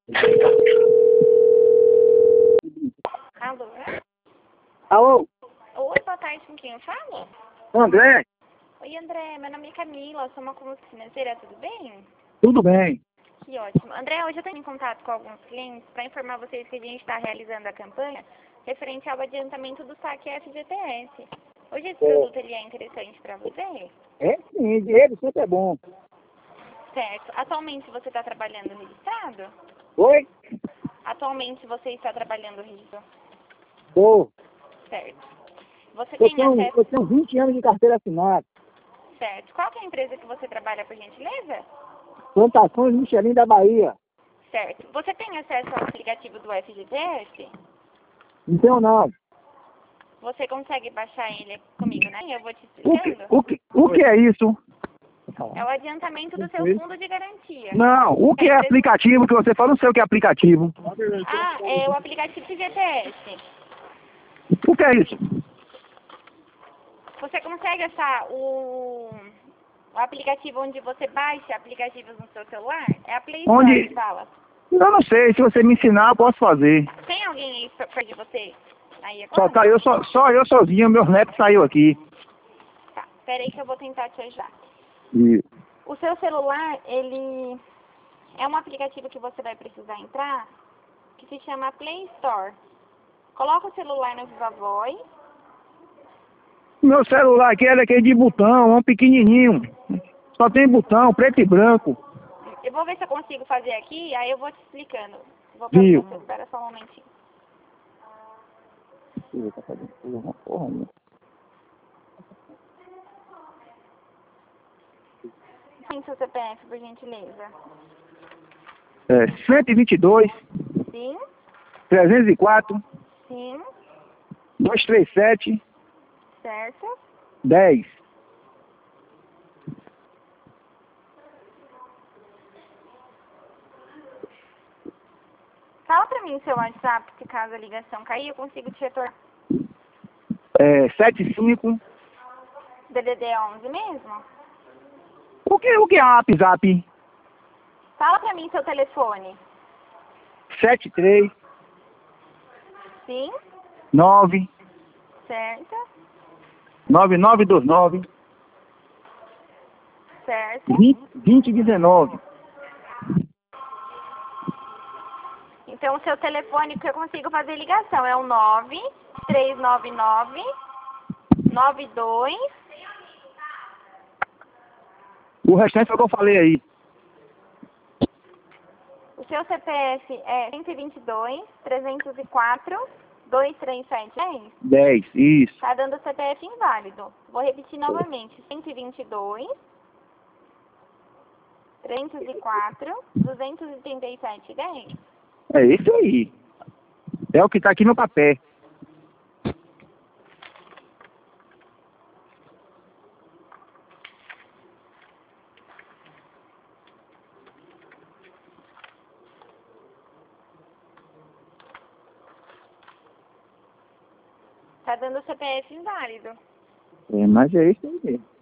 Alô? Alô, Oi, boa tarde, com quem eu falo? André, Oi, André, meu nome é Camila, sou uma consultora financeira, tudo bem? tudo bem? Que ótimo. André, hoje eu tenho em contato com alguns clientes para informar vocês que a gente está realizando a campanha referente ao adiantamento do saque FGTS. Hoje esse produto ele é interessante para você? É sim, dinheiro sempre é bom. Certo. Atualmente você está trabalhando registrado? Oi? Atualmente você está trabalhando registrado? Tô. Certo. Você Eu tem tenho, eu acesso... tenho 20 anos de carteira assinada. Certo. Qual que é a empresa que você trabalha, por gentileza? Plantações Michelin da Bahia. Certo. Você tem acesso ao aplicativo do FGTS? Não tenho não. Você consegue baixar ele comigo, né? Eu vou te O que, explicando. o que, o que é isso? É o adiantamento do seu fundo de garantia. Não, o que A é empresa... aplicativo que você fala? Não sei o que é aplicativo. Ah, é o aplicativo FGTS. O que é isso? Você consegue achar o aplicativo onde você baixa aplicativos no seu celular? É a Play Store que Onde? fala. Eu não sei, se você me ensinar, eu posso fazer. Tem alguém aí perto de você? Aí Só agora? tá eu, só eu sozinho, meus netos saiu aqui. Tá, pera aí que eu vou tentar te ajudar. E, O seu celular, ele é um aplicativo que você vai precisar entrar, que se chama Play Store. Coloca o celular no Viva Voz. meu celular aqui é daquele de botão, é um pequenininho. Só tem botão, preto e branco. Eu vou ver se eu consigo fazer aqui, aí eu vou te explicando. Vou para Viu? você, espera só um momentinho. Tem seu CPF, por gentileza? É 122, Sim, 304, sim, 237, certo. 10. Fala pra mim o seu WhatsApp, se caso a ligação cair, eu consigo te retornar. É 75. DDD 11 mesmo? O que é WhatsApp? Fala pra mim seu telefone. 73 Sim, 9 certo, 9929 certo. 2019. Então o seu telefone que eu consigo fazer ligação é o 9399 92. O restante foi o que eu falei aí. O seu CPF é 122 304 23710. 10, isso. Tá dando CPF inválido. Vou repetir novamente. 122 304 23710. É isso aí. É o que tá aqui no papel. Tá dando CPF inválido. É, mas é isso aí mesmo.